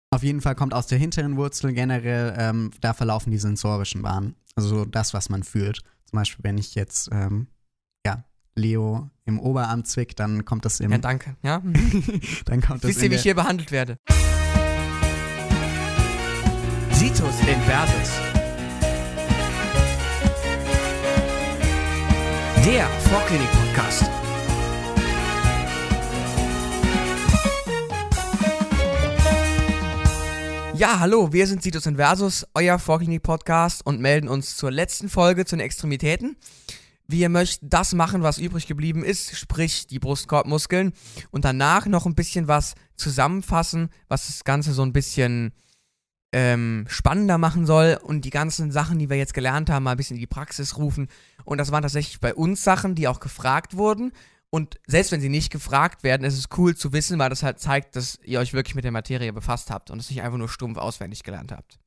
Auf jeden Fall kommt aus der hinteren Wurzel generell, da verlaufen die sensorischen Bahnen. Also das, was man fühlt. Zum Beispiel, wenn ich jetzt, Leo im Oberarm zwick, dann kommt das im... Ja, danke. Ja? Dann kommt das Wisst ihr, wie ich hier behandelt werde? Situs Inversus. Der Vorklinik-Podcast. Ja, hallo, wir sind Situs Inversus, euer Vorklinik-Podcast und melden uns zur letzten Folge zu den Extremitäten. Wir möchten das machen, was übrig geblieben ist, sprich die Brustkorbmuskeln und danach noch ein bisschen was zusammenfassen, was das Ganze so ein bisschen spannender machen soll und die ganzen Sachen, die wir jetzt gelernt haben, mal ein bisschen in die Praxis rufen. Und das waren tatsächlich bei uns Sachen, die auch gefragt wurden. Und selbst wenn sie nicht gefragt werden, ist es cool zu wissen, weil das halt zeigt, dass ihr euch wirklich mit der Materie befasst habt und es nicht einfach nur stumpf auswendig gelernt habt.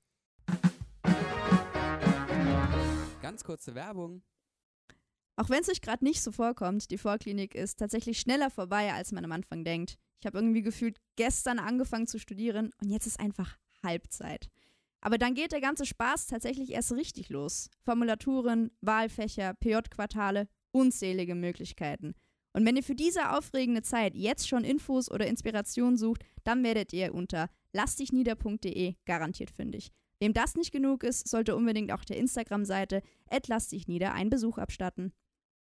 Ganz kurze Werbung. Auch wenn es euch gerade nicht so vorkommt, die Vorklinik ist tatsächlich schneller vorbei, als man am Anfang denkt. Ich habe irgendwie gefühlt gestern angefangen zu studieren und jetzt ist einfach Halbzeit. Aber dann geht der ganze Spaß tatsächlich erst richtig los. Formulaturen, Wahlfächer, PJ-Quartale, unzählige Möglichkeiten. Und wenn ihr für diese aufregende Zeit jetzt schon Infos oder Inspiration sucht, dann werdet ihr unter lassdichnieder.de garantiert fündig. Wem das nicht genug ist, sollte unbedingt auch der Instagram-Seite @lassdichnieder einen Besuch abstatten.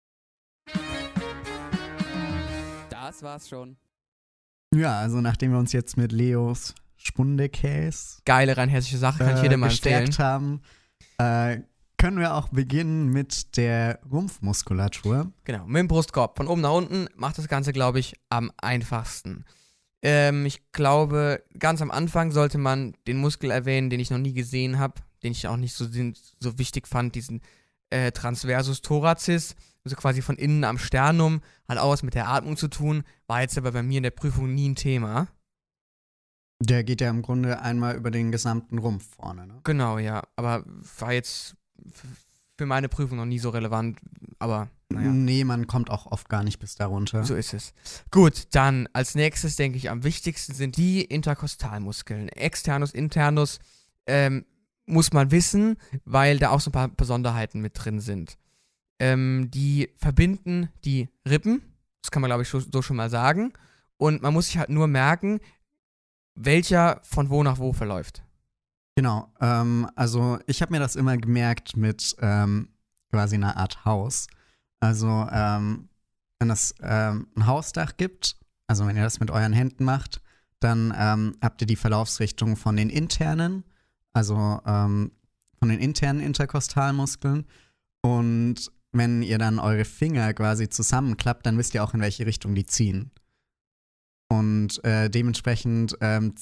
Das war's schon. Ja, also nachdem wir uns jetzt mit Leos Spundekäse Geile, rein hessische Sache, kann ich jedem mal empfehlen. gestärkt haben, können wir auch beginnen mit der Rumpfmuskulatur. Genau, mit dem Brustkorb. Von oben nach unten macht das Ganze, glaube ich, am einfachsten. Ich glaube, ganz am Anfang sollte man den Muskel erwähnen, den ich noch nie gesehen habe, den ich auch nicht so wichtig fand, diesen Transversus thoracis, also quasi von innen am Sternum, hat auch was mit der Atmung zu tun, war jetzt aber bei mir in der Prüfung nie ein Thema. Der geht ja im Grunde einmal über den gesamten Rumpf vorne, ne? Genau, ja, aber war jetzt für meine Prüfung noch nie so relevant, aber naja. Nee, man kommt auch oft gar nicht bis darunter. So ist es. Gut, dann als nächstes, denke ich, am wichtigsten sind die Interkostalmuskeln. Externus, Internus muss man wissen, weil da auch so ein paar Besonderheiten mit drin sind. Die verbinden die Rippen, das kann man, glaube ich, so schon mal sagen. Und man muss sich halt nur merken, welcher von wo nach wo verläuft. Genau, also ich habe mir das immer gemerkt mit quasi einer Art Haus. Also wenn es ein Hausdach gibt, also wenn ihr das mit euren Händen macht, dann habt ihr die Verlaufsrichtung von den internen, also von den internen Interkostalmuskeln. Und wenn ihr dann eure Finger quasi zusammenklappt, dann wisst ihr auch, in welche Richtung die ziehen. Und dementsprechend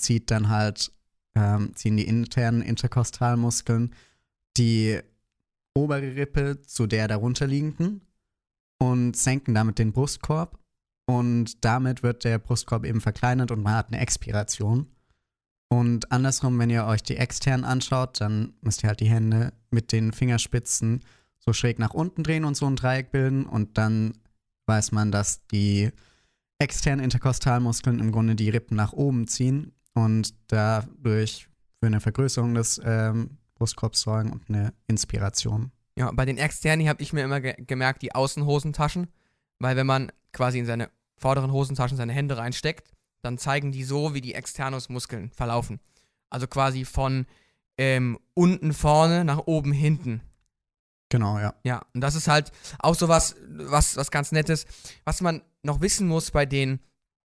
ziehen die internen Interkostalmuskeln die obere Rippe zu der darunter liegenden und senken damit den Brustkorb. Und damit wird der Brustkorb eben verkleinert und man hat eine Expiration. Und andersrum, wenn ihr euch die externen anschaut, dann müsst ihr halt die Hände mit den Fingerspitzen so schräg nach unten drehen und so ein Dreieck bilden. Und dann weiß man, dass die externen Interkostalmuskeln im Grunde die Rippen nach oben ziehen und dadurch für eine Vergrößerung des Brustkorbs sorgen und eine Inspiration. Ja, bei den externen habe ich mir immer gemerkt, die Außenhosentaschen, weil wenn man quasi in seine vorderen Hosentaschen seine Hände reinsteckt, dann zeigen die so, wie die Externusmuskeln verlaufen. Also quasi von unten vorne nach oben hinten. Genau, ja. Ja, und das ist halt auch so was ganz Nettes, was man noch wissen muss bei den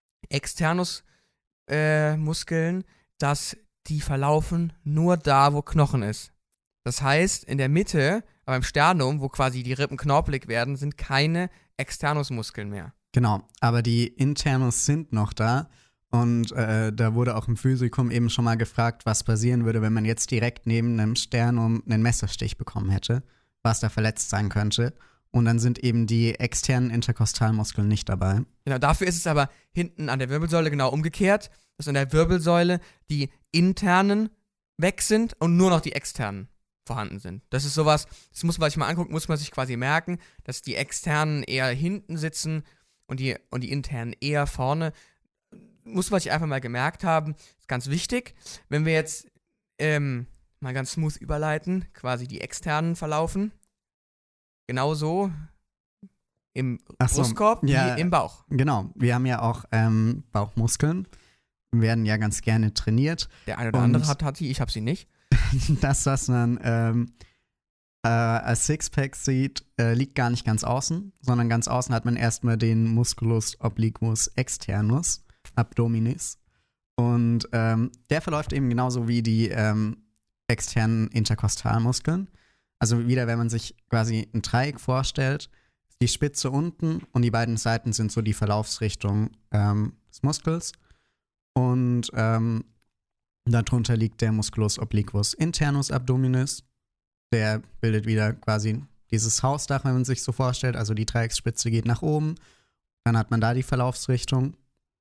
Externus-Muskeln, dass die verlaufen nur da, wo Knochen ist. Das heißt, in der Mitte, beim Sternum, wo quasi die Rippen knorpelig werden, sind keine Externusmuskeln mehr. Genau, aber die Internus sind noch da. Und da wurde auch im Physikum eben schon mal gefragt, was passieren würde, wenn man jetzt direkt neben einem Sternum einen Messerstich bekommen hätte, was da verletzt sein könnte. Und dann sind eben die externen Interkostalmuskeln nicht dabei. Genau, dafür ist es aber hinten an der Wirbelsäule genau umgekehrt, dass an der Wirbelsäule die internen weg sind und nur noch die externen vorhanden sind. Das ist sowas, das muss man sich mal angucken, muss man sich quasi merken, dass die externen eher hinten sitzen und die internen eher vorne. muss man sich einfach mal gemerkt haben, ist ganz wichtig. Wenn wir jetzt mal ganz smooth überleiten, quasi die externen verlaufen, genauso im Ach so, Brustkorb ja. wie im Bauch. Genau, wir haben ja auch Bauchmuskeln, werden ja ganz gerne trainiert. Der eine oder Und- andere hat die, ich habe sie nicht. Das, was man als Sixpack sieht, liegt gar nicht ganz außen, sondern ganz außen hat man erstmal den Musculus obliquus externus abdominis. Und der verläuft eben genauso wie die externen Interkostalmuskeln. Also wieder, wenn man sich quasi ein Dreieck vorstellt, die Spitze unten und die beiden Seiten sind so die Verlaufsrichtung des Muskels. Und darunter liegt der Musculus obliquus internus abdominis. Der bildet wieder quasi dieses Hausdach, wenn man sich so vorstellt. Also die Dreiecksspitze geht nach oben. Dann hat man da die Verlaufsrichtung.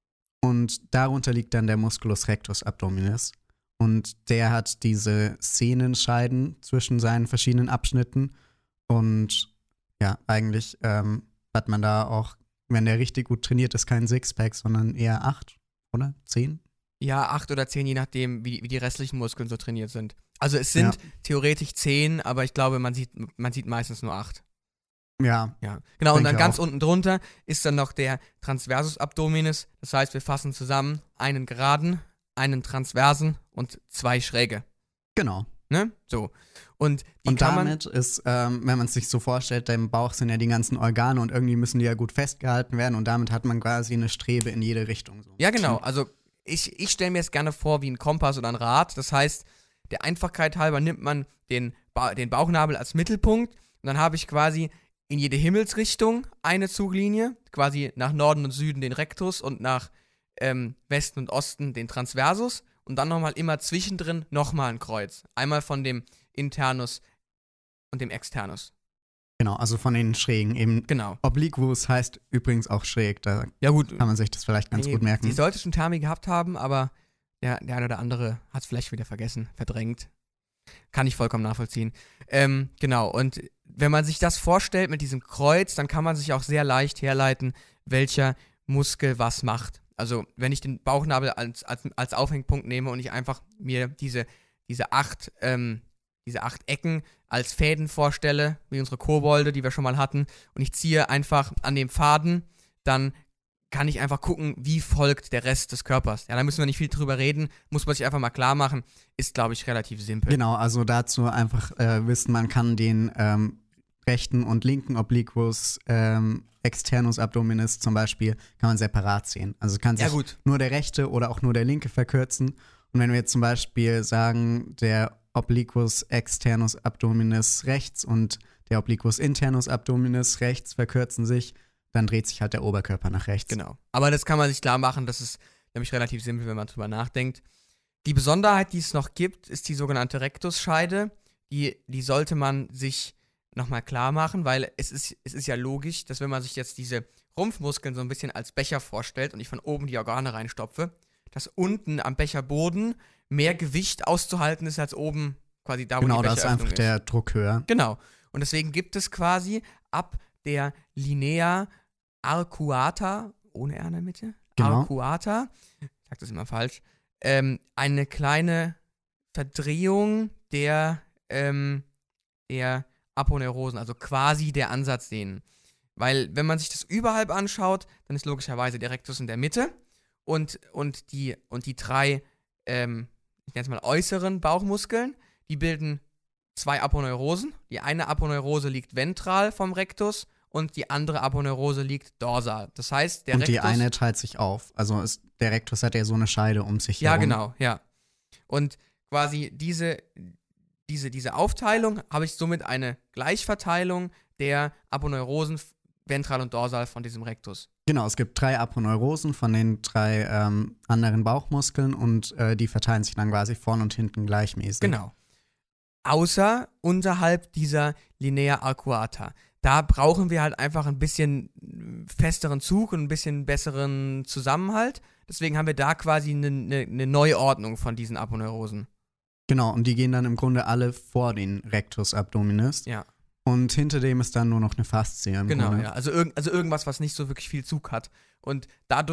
Und darunter liegt dann der Musculus rectus abdominis. Und der hat diese Sehnenscheiden zwischen seinen verschiedenen Abschnitten. Und ja, eigentlich hat man da auch, wenn der richtig gut trainiert ist, kein Sixpack, sondern eher 8 oder 10. Ja, 8 oder 10, je nachdem, wie die restlichen Muskeln so trainiert sind. Also es sind theoretisch 10, aber ich glaube, man sieht meistens nur 8. Ja, Ja, genau. Und Denke dann ganz auch. unten drunter ist dann noch der Transversus Abdominis. Das heißt, wir fassen zusammen einen geraden, einen transversen und 2 schräge. genau. Ne? So. Und die Und kann man. damit ist, wenn man es sich so vorstellt, im Bauch sind ja die ganzen Organe und irgendwie müssen die ja gut festgehalten werden und damit hat man quasi eine Strebe in jede Richtung. So. Ja, genau. Also ich stelle mir es gerne vor wie ein Kompass oder ein Rad. Das heißt, der Einfachkeit halber nimmt man den Bauchnabel als Mittelpunkt und dann habe ich quasi in jede Himmelsrichtung eine Zuglinie, quasi nach Norden und Süden den Rectus und nach Westen und Osten den Transversus und dann nochmal immer zwischendrin nochmal ein Kreuz. Einmal von dem Internus und dem Externus. Genau, also von den Schrägen. Eben Genau. Obliquus heißt übrigens auch schräg, da Ja gut, kann man sich das vielleicht ganz gut merken. die sollte schon Termi gehabt haben, aber der eine oder andere hat es vielleicht wieder vergessen, verdrängt. Kann ich vollkommen nachvollziehen. Genau, und wenn man sich das vorstellt mit diesem Kreuz, dann kann man sich auch sehr leicht herleiten, welcher Muskel was macht. Also wenn ich den Bauchnabel als Aufhängpunkt nehme und ich einfach mir diese 8 Ecken als Fäden vorstelle, wie unsere Kobolde, die wir schon mal hatten, und ich ziehe einfach an dem Faden, dann kann ich einfach gucken, wie folgt der Rest des Körpers. Ja, da müssen wir nicht viel drüber reden, muss man sich einfach mal klar machen, ist, glaube ich, relativ simpel. Genau, also dazu einfach wissen, man kann den rechten und linken Obliquus externus abdominis zum Beispiel, kann man separat sehen. Also kann sich Ja, gut. nur der rechte oder auch nur der linke verkürzen. Und wenn wir jetzt zum Beispiel sagen, der Obliquus externus abdominis rechts und der Obliquus internus abdominis rechts verkürzen sich, dann dreht sich halt der Oberkörper nach rechts. Genau. Aber das kann man sich klar machen, das ist nämlich relativ simpel, wenn man drüber nachdenkt. Die Besonderheit, die es noch gibt, ist die sogenannte Rektusscheide. Die sollte man sich nochmal klar machen, weil es ist ja logisch, dass wenn man sich jetzt diese Rumpfmuskeln so ein bisschen als Becher vorstellt und ich von oben die Organe reinstopfe, dass unten am Becherboden mehr Gewicht auszuhalten ist als oben quasi da, wo Genau, die da ist Becheröffnung einfach der Druck höher. Genau. Und deswegen gibt es quasi ab der Linea arcuata, ohne R in der Mitte, Genau. arcuata, ich sag das immer falsch, eine kleine Verdrehung der Aponeurosen, also quasi der Ansatzdehnen. Weil, wenn man sich das überhalb anschaut, dann ist logischerweise der Rectus in der Mitte und die 3, ich nenne es mal äußeren Bauchmuskeln, die bilden 2 Aponeurosen. Die eine Aponeurose liegt ventral vom Rectus und die andere Aponeurose liegt dorsal. Das heißt, der Und Rectus... die eine teilt sich auf. Also der Rectus hat ja so eine Scheide um sich Ja, herum. genau, ja. Und quasi diese Aufteilung habe ich somit eine Gleichverteilung der Aponeurosen ventral und dorsal von diesem Rectus. Genau, es gibt 3 Aponeurosen von den 3 anderen Bauchmuskeln und die verteilen sich dann quasi vorn und hinten gleichmäßig. Genau. Außer unterhalb dieser Linea arcuata. Da brauchen wir halt einfach ein bisschen festeren Zug und ein bisschen besseren Zusammenhalt. Deswegen haben wir da quasi eine Neuordnung von diesen Aponeurosen. Genau, und die gehen dann im Grunde alle vor den Rectus abdominis. Ja. Und hinter dem ist dann nur noch eine Faszie im Genau, Grunde. ja. Also irgendwas, was nicht so wirklich viel Zug hat. Und dadurch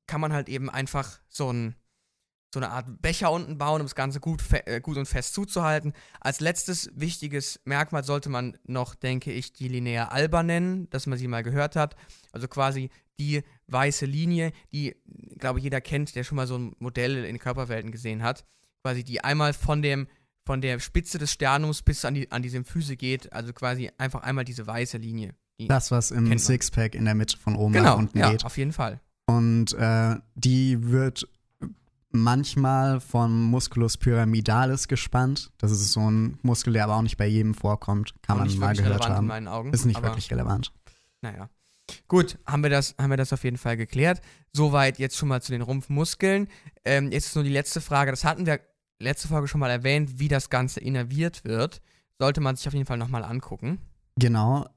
kann man halt eben einfach so eine Art Becher unten bauen, um das Ganze gut und fest zuzuhalten. Als letztes wichtiges Merkmal sollte man noch, denke ich, die Linea alba nennen, dass man sie mal gehört hat. Also quasi die weiße Linie, die, glaube ich, jeder kennt, der schon mal so ein Modell in Körperwelten gesehen hat. Quasi die einmal von der Spitze des Sternums bis an die Symphyse geht. Also quasi einfach einmal diese weiße Linie. Das, was im Sixpack in der Mitte von oben genau, nach unten geht. Genau, auf jeden Fall. Und die wird manchmal vom Musculus pyramidalis gespannt. Das ist so ein Muskel, der aber auch nicht bei jedem vorkommt. Kann man mal gehört haben. In meinen Augen, ist nicht wirklich relevant. Naja. Gut, haben wir das auf jeden Fall geklärt. Soweit jetzt schon mal zu den Rumpfmuskeln. Jetzt ist nur die letzte Frage. Das hatten wir letzte Folge schon mal erwähnt, wie das Ganze innerviert wird. Sollte man sich auf jeden Fall nochmal angucken. Genau.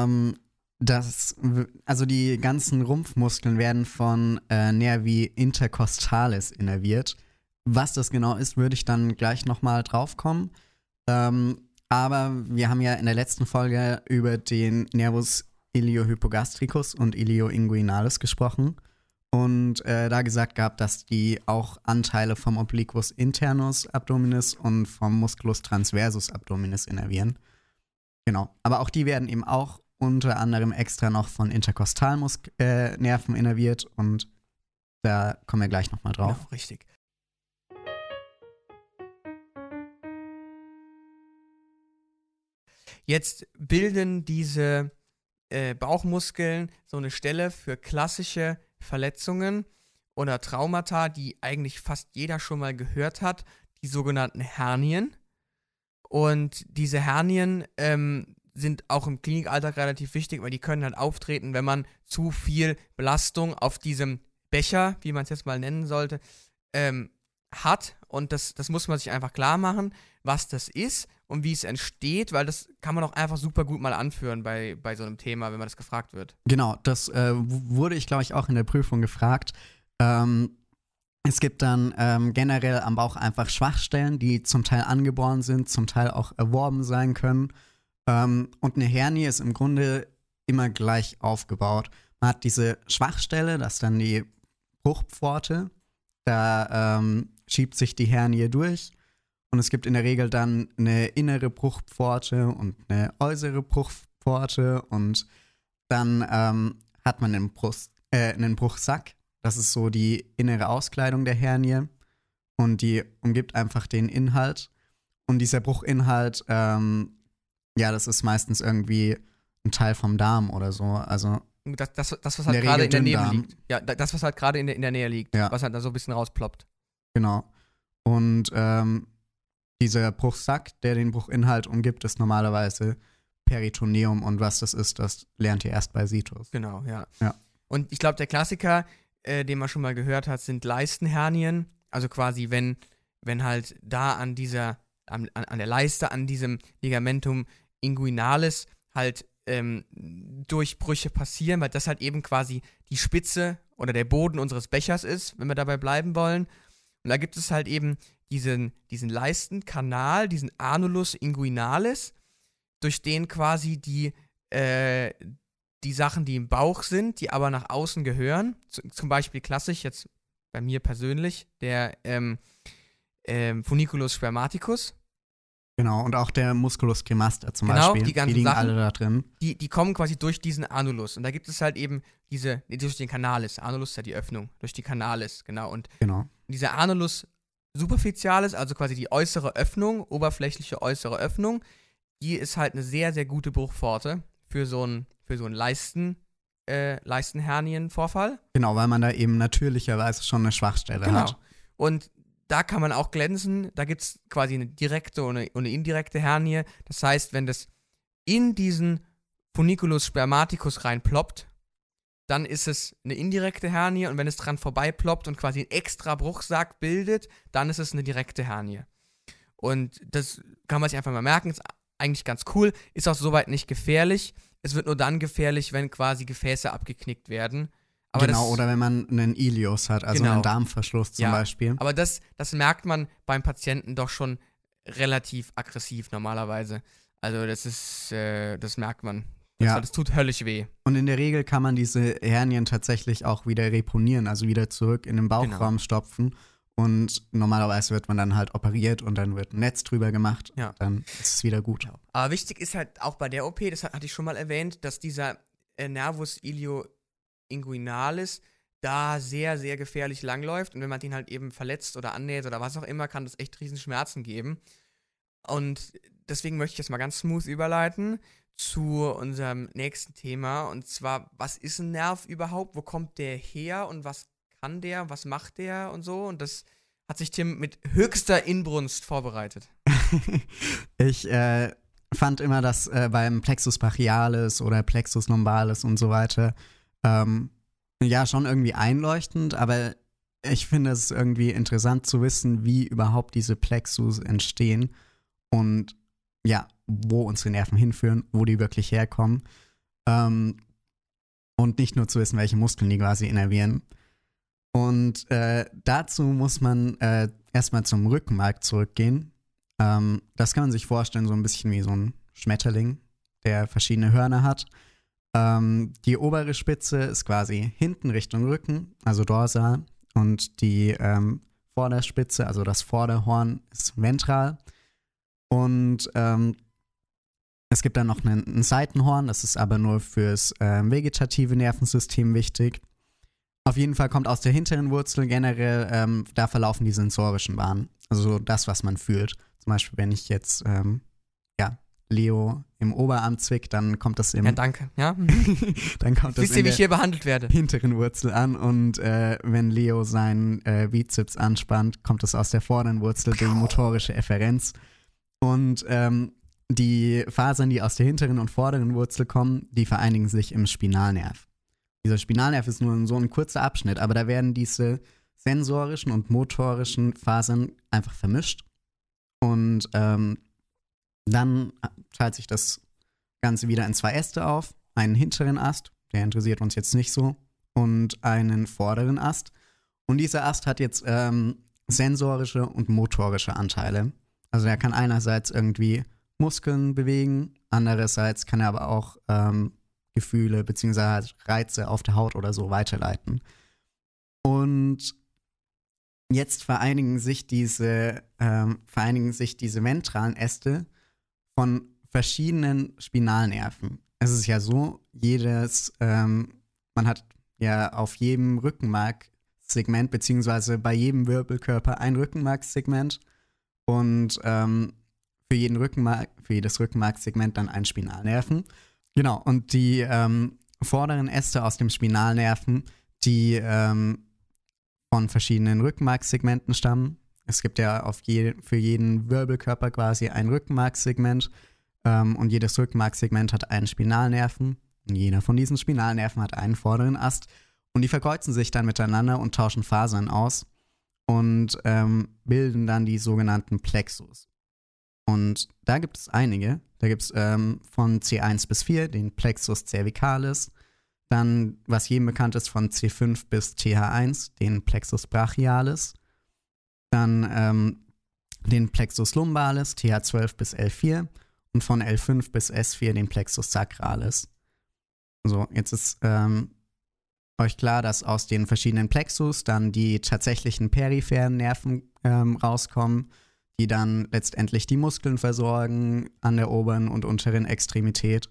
Also die ganzen Rumpfmuskeln werden von Nervi intercostalis innerviert. Was das genau ist, würde ich dann gleich nochmal drauf kommen. Aber wir haben ja in der letzten Folge über den Nervus iliohypogastricus und ilioinguinalis gesprochen und da gesagt gehabt, dass die auch Anteile vom Obliquus internus abdominis und vom Musculus transversus abdominis innervieren. Genau, aber auch die werden eben auch unter anderem extra noch von Interkostalnerven innerviert und da kommen wir gleich nochmal drauf. Genau, richtig. Jetzt bilden diese Bauchmuskeln so eine Stelle für klassische Verletzungen oder Traumata, die eigentlich fast jeder schon mal gehört hat, die sogenannten Hernien. Und diese Hernien sind auch im Klinikalltag relativ wichtig, weil die können halt auftreten, wenn man zu viel Belastung auf diesem Becher, wie man es jetzt mal nennen sollte, hat. Und das muss man sich einfach klar machen, was das ist und wie es entsteht, weil das kann man auch einfach super gut mal anführen bei so einem Thema, wenn man das gefragt wird. Genau, das wurde ich, glaube ich, auch in der Prüfung gefragt. Es gibt dann generell am Bauch einfach Schwachstellen, die zum Teil angeboren sind, zum Teil auch erworben sein können. Und eine Hernie ist im Grunde immer gleich aufgebaut. Man hat diese Schwachstelle, das ist dann die Bruchpforte. Da schiebt sich die Hernie durch. Und es gibt in der Regel dann eine innere Bruchpforte und eine äußere Bruchpforte. Und dann hat man einen Bruchsack. Das ist so die innere Auskleidung der Hernie. Und die umgibt einfach den Inhalt. Und dieser Bruchinhalt, das ist meistens irgendwie ein Teil vom Darm oder so. Also das was halt gerade in der Nähe liegt. Ja, das, was halt gerade in der Nähe liegt. Ja. Was halt da so ein bisschen rausploppt. Genau. Und dieser Bruchsack, der den Bruchinhalt umgibt, ist normalerweise Peritoneum. Und was das ist, das lernt ihr erst bei Situs. Genau, ja. Und ich glaube, der Klassiker, den man schon mal gehört hat, sind Leistenhernien. Also quasi, wenn halt da an der Leiste, an diesem Ligamentum inguinalis halt Durchbrüche passieren, weil das halt eben quasi die Spitze oder der Boden unseres Bechers ist, wenn wir dabei bleiben wollen. Und da gibt es halt eben diesen Leistenkanal, diesen Anulus inguinalis, durch den quasi die Sachen, die im Bauch sind, die aber nach außen gehören, zum Beispiel klassisch, jetzt bei mir persönlich, der Funiculus spermaticus. Genau, und auch der Musculus cremaster zum Beispiel. Die ganzen liegen Sachen, alle da drin. Die kommen quasi durch diesen Anulus. Und da gibt es halt eben durch den Canalis. Anulus ist ja die Öffnung, durch die Canalis, genau. Und dieser Anulus superficialis, also quasi die äußere Öffnung, oberflächliche äußere Öffnung, die ist halt eine sehr, sehr gute Bruchpforte für so einen Leistenhernienvorfall. Genau, weil man da eben natürlicherweise schon eine Schwachstelle hat. Und da kann man auch glänzen. Da gibt es quasi eine direkte und eine indirekte Hernie. Das heißt, wenn das in diesen Funiculus spermaticus reinploppt, dann ist es eine indirekte Hernie. Und wenn es dran vorbeiploppt und quasi einen extra Bruchsack bildet, dann ist es eine direkte Hernie. Und das kann man sich einfach mal merken. Ist eigentlich ganz cool. Ist auch soweit nicht gefährlich. Es wird nur dann gefährlich, wenn quasi Gefäße abgeknickt werden. Aber oder wenn man einen Ileus hat, also einen Darmverschluss zum Beispiel. Aber das merkt man beim Patienten doch schon relativ aggressiv normalerweise. Also das merkt man. Ja. Das tut höllisch weh. Und in der Regel kann man diese Hernien tatsächlich auch wieder reponieren, also wieder zurück in den Bauchraum stopfen. Und normalerweise wird man dann halt operiert und dann wird ein Netz drüber gemacht. Ja. Dann ist es wieder gut. Aber wichtig ist halt auch bei der OP, das hatte ich schon mal erwähnt, dass dieser Nervus ilioinguinalis da sehr, sehr gefährlich langläuft. Und wenn man den halt eben verletzt oder annäht oder was auch immer, kann das echt riesen Schmerzen geben. Und deswegen möchte ich jetzt mal ganz smooth überleiten zu unserem nächsten Thema. Und zwar, was ist ein Nerv überhaupt? Wo kommt der her? Und was kann der? Was macht der? Und so. Und das hat sich Tim mit höchster Inbrunst vorbereitet. Ich fand immer, dass beim Plexus brachialis oder Plexus lumbalis und so weiter ja schon irgendwie einleuchtend, aber ich finde es irgendwie interessant zu wissen, wie überhaupt diese Plexus entstehen und ja, wo unsere Nerven hinführen, wo die wirklich herkommen und nicht nur zu wissen, welche Muskeln die quasi innervieren. Und dazu muss man erstmal zum Rückenmark zurückgehen. Das kann man sich vorstellen, so ein bisschen wie so ein Schmetterling, der verschiedene Hörner hat. Die obere Spitze ist quasi hinten Richtung Rücken, also dorsal. Und die Vorderspitze, also das Vorderhorn, ist ventral. Und es gibt dann noch ein Seitenhorn, das ist aber nur fürs vegetative Nervensystem wichtig. Auf jeden Fall kommt aus der hinteren Wurzel generell, da verlaufen die sensorischen Bahnen. Also das, was man fühlt. Zum Beispiel, wenn ich jetzt Leo im Oberarm zwick, dann kommt das im Ja, danke. Ja? dann kommt das Wisst ihr, wie ich hier behandelt werde? hinteren Wurzel an und wenn Leo seinen Bizeps anspannt, kommt es aus der vorderen Wurzel, die motorische Efferenz. Und die Fasern, die aus der hinteren und vorderen Wurzel kommen, die vereinigen sich im Spinalnerv. Dieser Spinalnerv ist nur so ein kurzer Abschnitt, aber da werden diese sensorischen und motorischen Fasern einfach vermischt. Und dann teilt sich das Ganze wieder in zwei Äste auf. Einen hinteren Ast, der interessiert uns jetzt nicht so, und einen vorderen Ast. Und dieser Ast hat jetzt sensorische und motorische Anteile. Also er kann einerseits irgendwie Muskeln bewegen, andererseits kann er aber auch Gefühle bzw. Reize auf der Haut oder so weiterleiten. Und jetzt vereinigen sich diese ventralen Äste von verschiedenen Spinalnerven. Es ist ja so, man hat ja auf jedem Rückenmarksegment beziehungsweise bei jedem Wirbelkörper ein Rückenmarkssegment und für jedes Rückenmarkssegment dann ein Spinalnerven. Genau, und die vorderen Äste aus dem Spinalnerven, die von verschiedenen Rückenmarkssegmenten stammen. Es gibt ja für jeden Wirbelkörper quasi ein Rückenmarkssegment und jedes Rückenmarkssegment hat einen Spinalnerven. Und jeder von diesen Spinalnerven hat einen vorderen Ast und die verkreuzen sich dann miteinander und tauschen Fasern aus und bilden dann die sogenannten Plexus. Und da gibt es einige. Da gibt es von C1 bis 4 den Plexus cervicalis, dann, was jedem bekannt ist, von C5 bis TH1, den Plexus brachialis, dann den Plexus lumbalis, TH12 bis L4 und von L5 bis S4 den Plexus sacralis. So, jetzt ist euch klar, dass aus den verschiedenen Plexus dann die tatsächlichen peripheren Nerven rauskommen, die dann letztendlich die Muskeln versorgen an der oberen und unteren Extremität.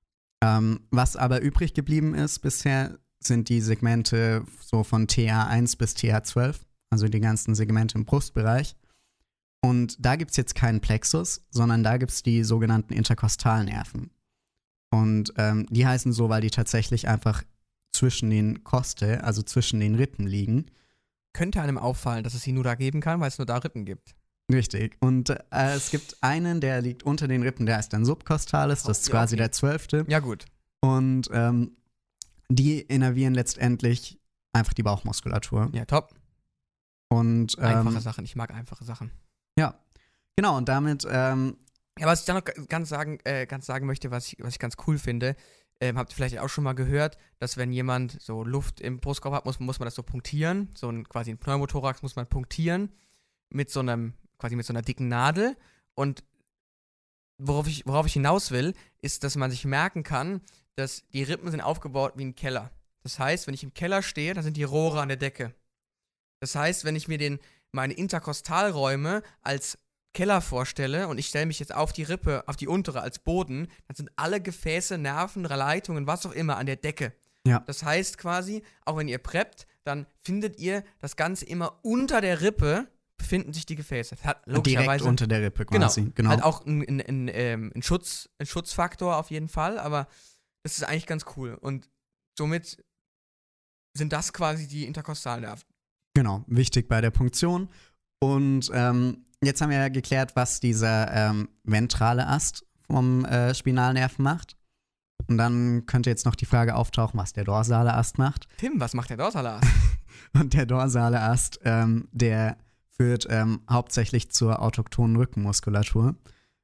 Was aber übrig geblieben ist bisher, sind die Segmente so von TH1 bis TH12, also die ganzen Segmente im Brustbereich. Und da gibt es jetzt keinen Plexus, sondern da gibt es die sogenannten Interkostalnerven. Und die heißen so, weil die tatsächlich einfach zwischen den Koste, also zwischen den Rippen liegen. Könnte einem auffallen, dass es sie nur da geben kann, weil es nur da Rippen gibt. Richtig. Und es gibt einen, der liegt unter den Rippen, der ist dann Subcostalis, das ist quasi der 12. Ja, gut. Und die innervieren letztendlich einfach die Bauchmuskulatur. Ja, top. Und Einfache Sachen, ich mag einfache Sachen. ja, genau, und damit Ja, was ich dann noch ganz sagen möchte, was ich ganz cool finde, habt ihr vielleicht auch schon mal gehört, dass wenn jemand so Luft im Brustkorb hat, muss man das so punktieren, quasi ein Pneumothorax muss man punktieren mit so einer dicken Nadel. Und worauf ich hinaus will, ist, dass man sich merken kann, dass die Rippen sind aufgebaut wie ein Keller. Das heißt, wenn ich im Keller stehe, dann sind die Rohre an der Decke. Das heißt, wenn ich mir meine Interkostalräume als Keller vorstelle und ich stelle mich jetzt auf die Rippe, auf die untere als Boden, dann sind alle Gefäße, Nerven, Leitungen, was auch immer an der Decke. Ja. Das heißt quasi, auch wenn ihr preppt, dann findet ihr das Ganze immer unter der Rippe, befinden sich die Gefäße. Das hat logischerweise Direkt unter der Rippe quasi. Genau. Halt auch ein Schutzfaktor auf jeden Fall, aber das ist eigentlich ganz cool. Und somit sind das quasi die Interkostalnerven. Genau, wichtig bei der Punktion. Und jetzt haben wir ja geklärt, was dieser ventrale Ast vom Spinalnerven macht. Und dann könnte jetzt noch die Frage auftauchen, was der dorsale Ast macht. Tim, was macht der dorsale Ast? Und der dorsale Ast, der führt hauptsächlich zur autochthonen Rückenmuskulatur.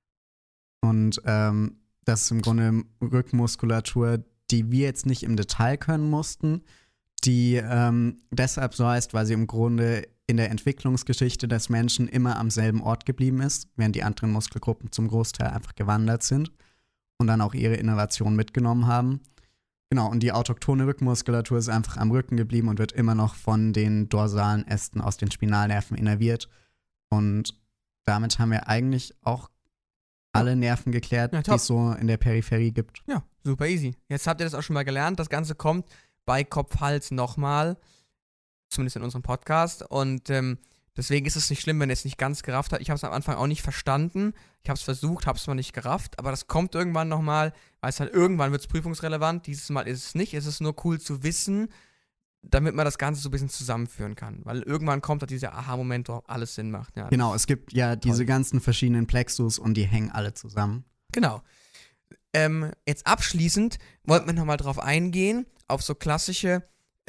Und das ist im Grunde Rückenmuskulatur, die wir jetzt nicht im Detail können mussten, die deshalb so heißt, weil sie im Grunde in der Entwicklungsgeschichte des Menschen immer am selben Ort geblieben ist, während die anderen Muskelgruppen zum Großteil einfach gewandert sind und dann auch ihre Innovation mitgenommen haben. Genau, und die autochthone Rückenmuskulatur ist einfach am Rücken geblieben und wird immer noch von den dorsalen Ästen aus den Spinalnerven innerviert. Und damit haben wir eigentlich auch alle Nerven geklärt, Ja, die es so in der Peripherie gibt. Ja, super easy. Jetzt habt ihr das auch schon mal gelernt. Das Ganze kommt bei Kopf-Hals nochmal, zumindest in unserem Podcast. Und deswegen ist es nicht schlimm, wenn ihr es nicht ganz gerafft habt. Ich habe es am Anfang auch nicht verstanden. Ich habe es versucht, habe es mal nicht gerafft. Aber das kommt irgendwann nochmal, weil es halt irgendwann wird es prüfungsrelevant. Dieses Mal ist es nicht. Es ist nur cool zu wissen, damit man das Ganze so ein bisschen zusammenführen kann. Weil irgendwann kommt halt dieser Aha-Moment, wo alles Sinn macht. Ja, Genau, es gibt ja diese ganzen verschiedenen Plexus und die hängen alle zusammen. Genau. Jetzt abschließend wollten wir nochmal drauf eingehen, auf so klassische,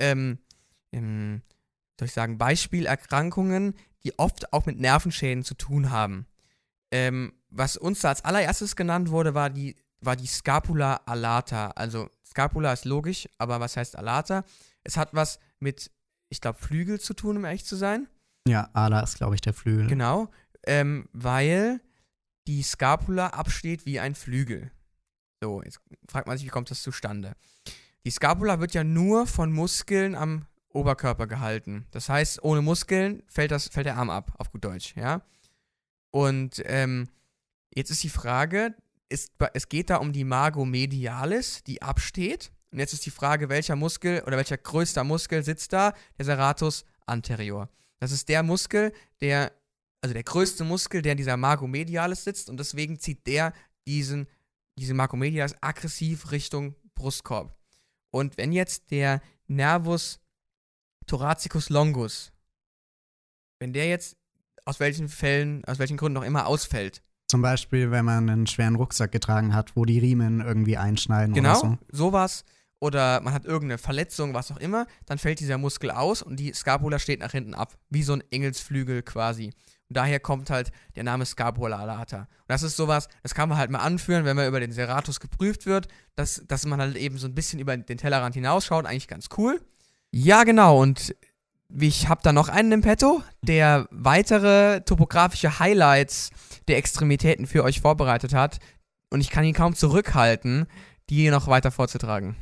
soll ich sagen, Beispielerkrankungen, die oft auch mit Nervenschäden zu tun haben. Was uns da als allererstes genannt wurde, war die Scapula alata. Also Scapula ist logisch, aber was heißt alata? Es hat was mit, ich glaube, Flügel zu tun, um ehrlich zu sein. Ja, Ala ist, glaube ich, der Flügel. Genau, weil die Scapula absteht wie ein Flügel. So, jetzt fragt man sich, wie kommt das zustande? Die Scapula wird ja nur von Muskeln am Oberkörper gehalten. Das heißt, ohne Muskeln fällt der Arm ab, auf gut Deutsch, ja? Und jetzt ist die Frage, es geht da um die Imago medialis, die absteht. Und jetzt ist die Frage, welcher Muskel oder welcher größter Muskel sitzt da? Der Serratus anterior. Das ist der Muskel, der größte Muskel, der in dieser Imago medialis sitzt, und deswegen zieht der diese Imago medialis aggressiv Richtung Brustkorb. Und wenn jetzt der Nervus thoracicus longus, wenn der jetzt aus welchen Gründen auch immer ausfällt. Zum Beispiel, wenn man einen schweren Rucksack getragen hat, wo die Riemen irgendwie einschneiden oder so. Genau, sowas. Oder man hat irgendeine Verletzung, was auch immer, dann fällt dieser Muskel aus und die Scapula steht nach hinten ab. Wie so ein Engelsflügel quasi. Und daher kommt halt der Name Scapula alata. Und das ist sowas, das kann man halt mal anführen, wenn man über den Serratus geprüft wird, dass man halt eben so ein bisschen über den Tellerrand hinausschaut. Eigentlich ganz cool. Ja, genau. Und ich habe da noch einen im Petto, der weitere topografische Highlights der Extremitäten für euch vorbereitet hat. Und ich kann ihn kaum zurückhalten, die noch weiter vorzutragen.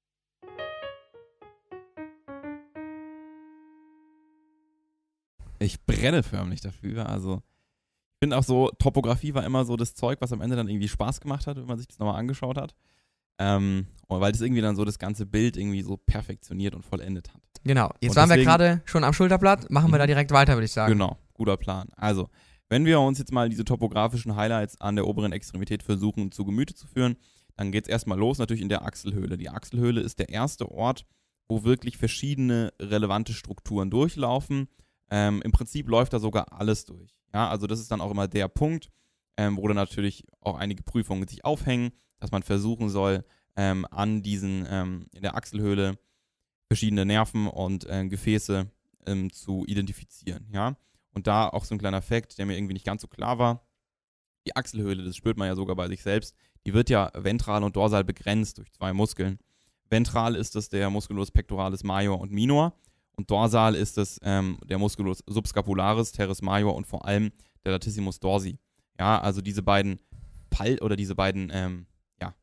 Ich brenne förmlich dafür. Also, ich finde auch so, Topografie war immer so das Zeug, was am Ende dann irgendwie Spaß gemacht hat, wenn man sich das nochmal angeschaut hat. Weil das irgendwie dann so das ganze Bild irgendwie so perfektioniert und vollendet hat. Genau. Jetzt Und waren wir deswegen- gerade schon am Schulterblatt. Machen wir da direkt weiter, würde ich sagen. Genau, guter Plan. Also, wenn wir uns jetzt mal diese topografischen Highlights an der oberen Extremität versuchen zu Gemüte zu führen, dann geht es erstmal los natürlich in der Achselhöhle. Die Achselhöhle ist der erste Ort, wo wirklich verschiedene relevante Strukturen durchlaufen. Im Prinzip läuft da sogar alles durch. Ja, also das ist dann auch immer der Punkt, wo dann natürlich auch einige Prüfungen sich aufhängen, dass man versuchen soll, an diesen, in der Achselhöhle verschiedene Nerven und Gefäße zu identifizieren. Ja? Und da auch so ein kleiner Fakt, der mir irgendwie nicht ganz so klar war. Die Achselhöhle, das spürt man ja sogar bei sich selbst, die wird ja ventral und dorsal begrenzt durch zwei Muskeln. Ventral ist es der Musculus pectoralis major und minor und dorsal ist es der Musculus subscapularis, teres major und vor allem der latissimus dorsi. Ja, also diese beiden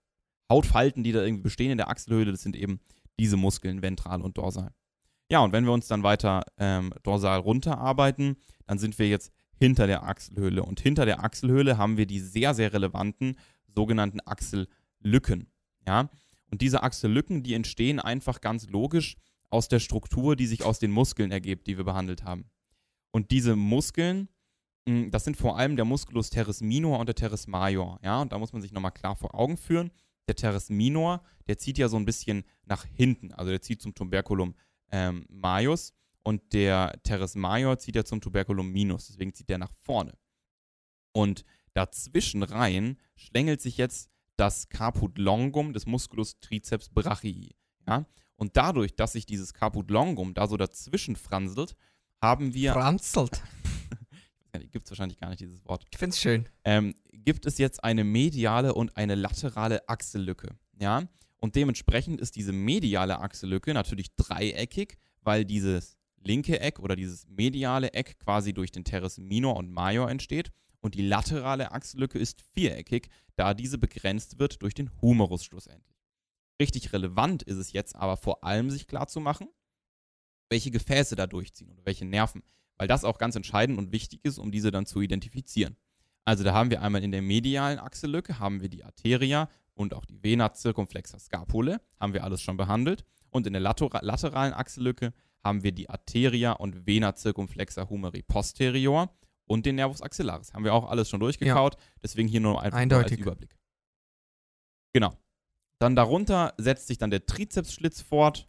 Hautfalten, die da irgendwie bestehen in der Achselhöhle, das sind eben diese Muskeln, ventral und dorsal. Ja, und wenn wir uns dann weiter dorsal runterarbeiten, dann sind wir jetzt hinter der Achselhöhle. Und hinter der Achselhöhle haben wir die sehr, sehr relevanten sogenannten Achsellücken. Ja? Und diese Achsellücken, die entstehen einfach ganz logisch aus der Struktur, die sich aus den Muskeln ergibt, die wir behandelt haben. Und diese Muskeln, das sind vor allem der Musculus teres minor und der teres major. Ja? Und da muss man sich nochmal klar vor Augen führen. Der teres minor, der zieht ja so ein bisschen nach hinten. Also der zieht zum Tuberculum majus. Und der teres major zieht ja zum Tuberculum minus. Deswegen zieht der nach vorne. Und dazwischen rein schlängelt sich jetzt das Caput longum des Musculus triceps brachii. Ja? Und dadurch, dass sich dieses Caput longum da so dazwischen franselt, haben wir... Franzelt. Gibt es wahrscheinlich gar nicht, dieses Wort. Ich find's schön. Gibt es jetzt eine mediale und eine laterale Achsellücke. Ja? Und dementsprechend ist diese mediale Achsellücke natürlich dreieckig, weil dieses linke Eck oder dieses mediale Eck quasi durch den teres minor und major entsteht. Und die laterale Achsellücke ist viereckig, da diese begrenzt wird durch den Humerus schlussendlich. Richtig relevant ist es jetzt aber vor allem, sich klarzumachen, welche Gefäße da durchziehen oder welche Nerven, weil das auch ganz entscheidend und wichtig ist, um diese dann zu identifizieren. Also da haben wir einmal in der medialen Achsellücke, haben wir die Arteria und auch die Vena circumflexa scapulae, haben wir alles schon behandelt. Und in der lateralen Achsellücke haben wir die Arteria und Vena circumflexa humeri posterior und den Nervus axillaris. Haben wir auch alles schon durchgekaut, deswegen hier nur einfach nur als Überblick. Genau. Dann darunter setzt sich dann der Trizepsschlitz fort.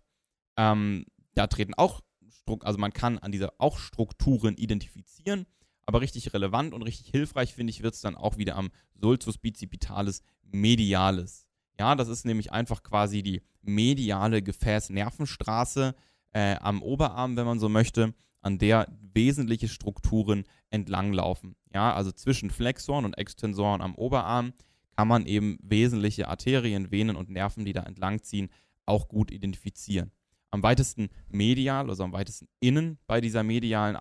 Da treten auch, also man kann an dieser auch Strukturen identifizieren, aber richtig relevant und richtig hilfreich, finde ich, wird es dann auch wieder am Sulcus bicipitalis medialis. Ja, das ist nämlich einfach quasi die mediale Gefäßnervenstraße am Oberarm, wenn man so möchte, an der wesentliche Strukturen entlanglaufen. Ja, also zwischen Flexoren und Extensoren am Oberarm kann man eben wesentliche Arterien, Venen und Nerven, die da entlangziehen, auch gut identifizieren. Am weitesten medial, also am weitesten innen bei dieser medialen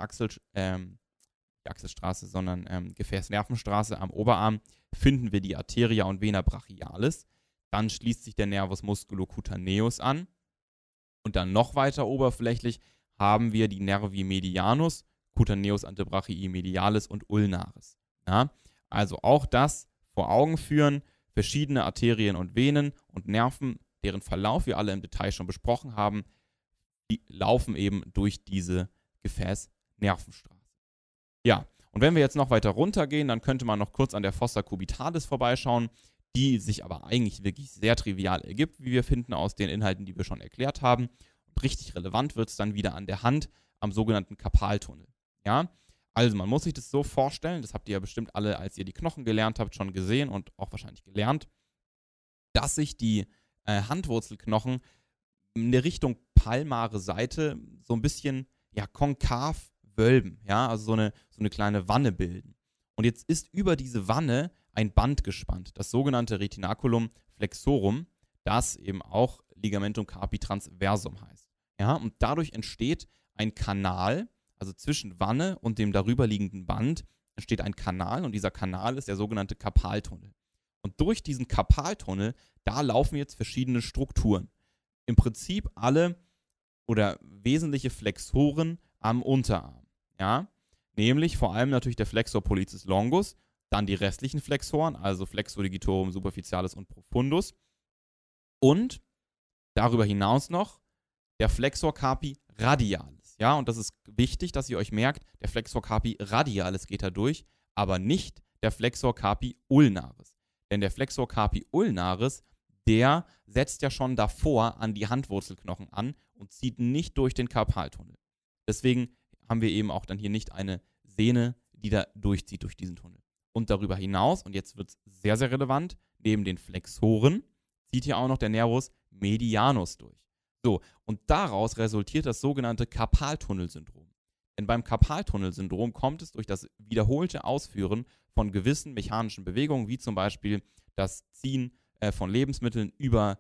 Achselstraße, sondern Gefäßnervenstraße am Oberarm, finden wir die Arteria und Vena brachialis. Dann schließt sich der Nervus musculocutaneus an. Und dann noch weiter oberflächlich haben wir die Nervi medianus, cutaneus antebrachii medialis und ulnaris. Ja? Also auch das vor Augen führen, verschiedene Arterien und Venen und Nerven, deren Verlauf wir alle im Detail schon besprochen haben, die laufen eben durch diese Gefäßnervenstraße. Ja, und wenn wir jetzt noch weiter runtergehen, dann könnte man noch kurz an der Fossa cubitalis vorbeischauen, die sich aber eigentlich wirklich sehr trivial ergibt, wie wir finden aus den Inhalten, die wir schon erklärt haben. Und richtig relevant wird es dann wieder an der Hand am sogenannten Karpaltunnel. Ja, also man muss sich das so vorstellen, das habt ihr ja bestimmt alle, als ihr die Knochen gelernt habt, schon gesehen und auch wahrscheinlich gelernt, dass sich die Handwurzelknochen in der Richtung palmare Seite so ein bisschen konkav wölben, ja, also so eine kleine Wanne bilden. Und jetzt ist über diese Wanne ein Band gespannt, das sogenannte Retinaculum flexorum, das eben auch Ligamentum carpi transversum heißt. Ja, und dadurch entsteht ein Kanal, also zwischen Wanne und dem darüberliegenden Band entsteht ein Kanal und dieser Kanal ist der sogenannte Karpaltunnel. Und durch diesen Karpaltunnel, da laufen jetzt verschiedene Strukturen. Im Prinzip alle oder wesentliche Flexoren am Unterarm. Ja? Nämlich vor allem natürlich der Flexor pollicis longus, dann die restlichen Flexoren, also Flexor digitorum superficialis und profundus. Und darüber hinaus noch der Flexor carpi radialis. Ja, und das ist wichtig, dass ihr euch merkt, der Flexor carpi radialis geht da durch, aber nicht der Flexor carpi ulnaris. Denn der Flexor carpi ulnaris, der setzt ja schon davor an die Handwurzelknochen an und zieht nicht durch den Karpaltunnel. Deswegen haben wir eben auch dann hier nicht eine Sehne, die da durchzieht durch diesen Tunnel. Und darüber hinaus, und jetzt wird es sehr, sehr relevant, neben den Flexoren zieht hier auch noch der Nervus medianus durch. So, und daraus resultiert das sogenannte Karpaltunnelsyndrom. Denn beim Karpaltunnelsyndrom kommt es durch das wiederholte Ausführen von gewissen mechanischen Bewegungen, wie zum Beispiel das Ziehen von Lebensmitteln über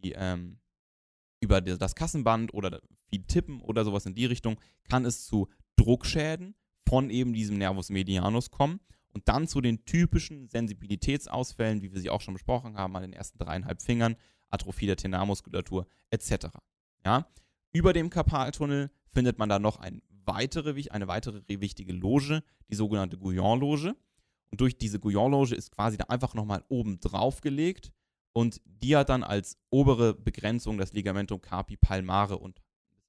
das Kassenband oder viel Tippen oder sowas in die Richtung, kann es zu Druckschäden von eben diesem Nervus medianus kommen. Und dann zu den typischen Sensibilitätsausfällen, wie wir sie auch schon besprochen haben, an den ersten 3,5 Fingern, Atrophie der Tenarmuskulatur etc. Ja? Über dem Karpaltunnel findet man dann noch eine weitere wichtige Loge, die sogenannte Guyon-Loge. Und durch diese Guyon-Loge ist quasi da einfach nochmal oben drauf gelegt und die hat dann als obere Begrenzung das Ligamentum carpi palmare und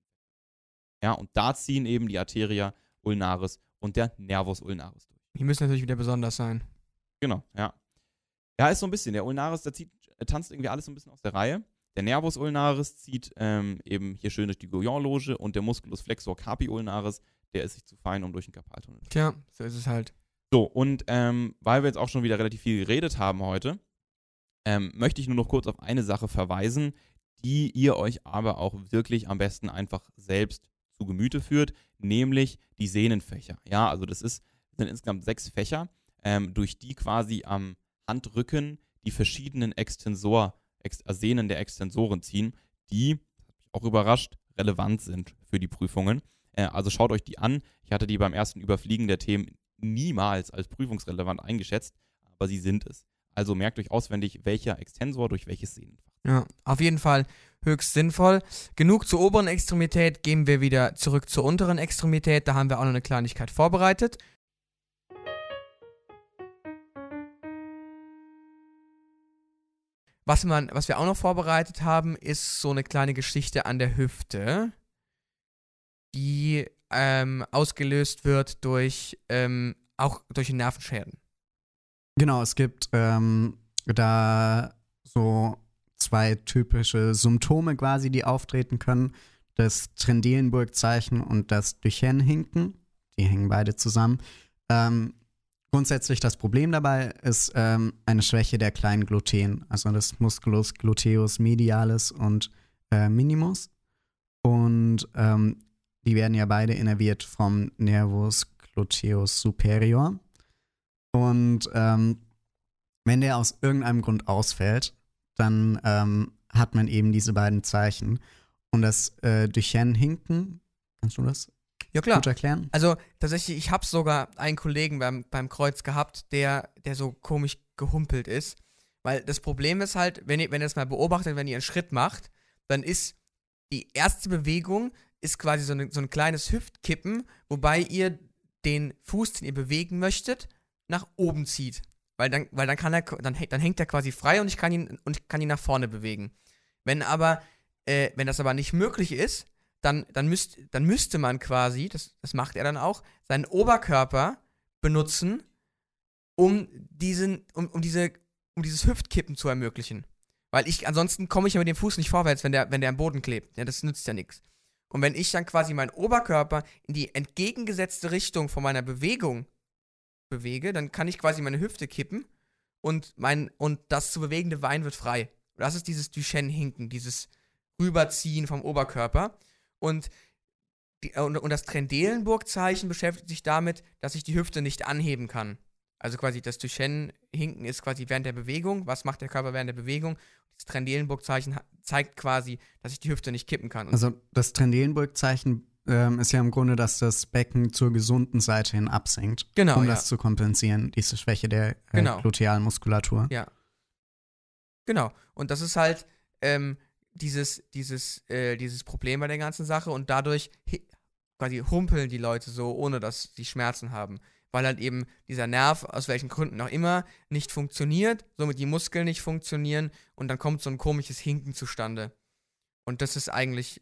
da ziehen eben die Arteria ulnaris und der Nervus ulnaris durch. Die müssen natürlich wieder besonders sein. Genau, ja. Ja, ist so ein bisschen. Der Ulnaris, tanzt irgendwie alles so ein bisschen aus der Reihe. Der Nervus ulnaris zieht eben hier schön durch die Guyon-Loge und der Musculus flexor carpi ulnaris, der ist sich zu fein, um durch den Karpaltunnel zu Tja, so ist es halt. So, und weil wir jetzt auch schon wieder relativ viel geredet haben heute, möchte ich nur noch kurz auf eine Sache verweisen, die ihr euch aber auch wirklich am besten einfach selbst zu Gemüte führt, nämlich die Sehnenfächer. Ja, also das sind insgesamt 6 Fächer, durch die quasi am Handrücken die verschiedenen Sehnen der Extensoren ziehen, die, das hat mich auch überrascht, relevant sind für die Prüfungen. Also schaut euch die an. Ich hatte die beim ersten Überfliegen der Themen niemals als prüfungsrelevant eingeschätzt, aber sie sind es. Also merkt euch auswendig, welcher Extensor durch welches Sehnenfach. Ja, auf jeden Fall höchst sinnvoll. Genug zur oberen Extremität, gehen wir wieder zurück zur unteren Extremität. Da haben wir auch noch eine Kleinigkeit vorbereitet. Was wir auch noch vorbereitet haben, ist so eine kleine Geschichte an der Hüfte, die ausgelöst wird durch Nervenschäden. Genau, es gibt da so 2 typische Symptome quasi, die auftreten können. Das Trendelenburg-Zeichen und das Duchenne-Hinken. Die hängen beide zusammen. Grundsätzlich das Problem dabei ist eine Schwäche der kleinen Gluten, also des Musculus gluteus medialis und minimus. Und die werden ja beide innerviert vom Nervus gluteus superior. Und wenn der aus irgendeinem Grund ausfällt, dann hat man eben diese beiden Zeichen. Und das Duchenne-Hinken, kannst du das Ja, klar. gut erklären? Also tatsächlich, ich habe sogar einen Kollegen beim Kreuz gehabt, der so komisch gehumpelt ist. Weil das Problem ist halt, wenn ihr das mal beobachtet, wenn ihr einen Schritt macht, dann ist die erste Bewegung ist quasi so ein kleines Hüftkippen, wobei ihr den Fuß, den ihr bewegen möchtet, nach oben zieht. Weil dann hängt er quasi frei und ich kann ihn nach vorne bewegen. Wenn das aber nicht möglich ist, dann müsste man quasi, das macht er dann auch, seinen Oberkörper benutzen, um dieses Hüftkippen zu ermöglichen. Weil ansonsten komme ich ja mit dem Fuß nicht vorwärts, wenn der am Boden klebt. Ja, das nützt ja nichts. Und wenn ich dann quasi meinen Oberkörper in die entgegengesetzte Richtung von meiner Bewegung bewege, dann kann ich quasi meine Hüfte kippen und das zu bewegende Bein wird frei. Das ist dieses Duchenne-Hinken, dieses Rüberziehen vom Oberkörper. Und das Trendelenburg-Zeichen beschäftigt sich damit, dass ich die Hüfte nicht anheben kann. Also quasi das Duchenne-Hinken ist quasi während der Bewegung. Was macht der Körper während der Bewegung? Das Trendelenburg-Zeichen zeigt quasi, dass ich die Hüfte nicht kippen kann. Also das Trendelenburg-Zeichen ist ja im Grunde, dass das Becken zur gesunden Seite hin absinkt, Genau, um ja. das zu kompensieren, diese Schwäche der Genau. glutealen Muskulatur. Ja. Genau. Und das ist halt dieses Problem bei der ganzen Sache und dadurch quasi humpeln die Leute so, ohne dass sie Schmerzen haben. Weil halt eben dieser Nerv, aus welchen Gründen auch immer, nicht funktioniert, somit die Muskeln nicht funktionieren und dann kommt so ein komisches Hinken zustande. Und das ist eigentlich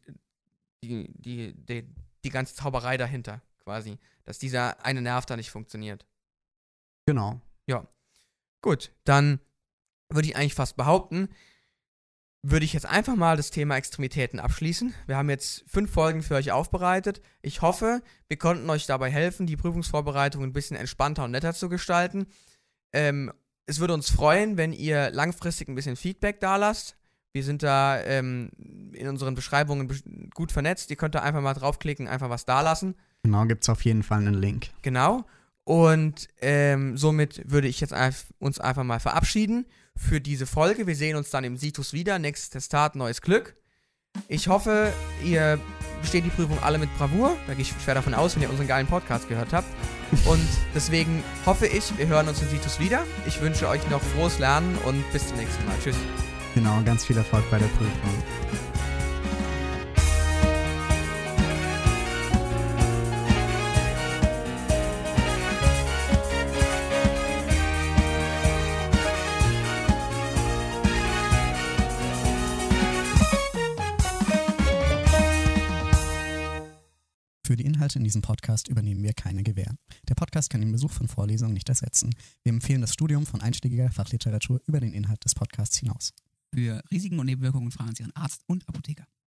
die ganze Zauberei dahinter, quasi. Dass dieser eine Nerv da nicht funktioniert. Genau. Ja. Gut, dann würde ich eigentlich fast behaupten, würde ich jetzt einfach mal das Thema Extremitäten abschließen. Wir haben jetzt 5 Folgen für euch aufbereitet. Ich hoffe, wir konnten euch dabei helfen, die Prüfungsvorbereitung ein bisschen entspannter und netter zu gestalten. Es würde uns freuen, wenn ihr langfristig ein bisschen Feedback dalasst. Wir sind da in unseren Beschreibungen gut vernetzt. Ihr könnt da einfach mal draufklicken, einfach was dalassen. Genau, gibt es auf jeden Fall einen Link. Genau. Und somit würde ich jetzt uns einfach mal verabschieden für diese Folge. Wir sehen uns dann im Situs wieder. Nächstes Testat, neues Glück. Ich hoffe, ihr besteht die Prüfung alle mit Bravour. Da gehe ich schwer davon aus, wenn ihr unseren geilen Podcast gehört habt. Und deswegen hoffe ich, wir hören uns in Titus wieder. Ich wünsche euch noch frohes Lernen und bis zum nächsten Mal. Tschüss. Genau, ganz viel Erfolg bei der Prüfung. Für die Inhalte in diesem Podcast übernehmen wir keine Gewähr. Der Podcast kann den Besuch von Vorlesungen nicht ersetzen. Wir empfehlen das Studium von einschlägiger Fachliteratur über den Inhalt des Podcasts hinaus. Für Risiken und Nebenwirkungen fragen Sie Ihren Arzt und Apotheker.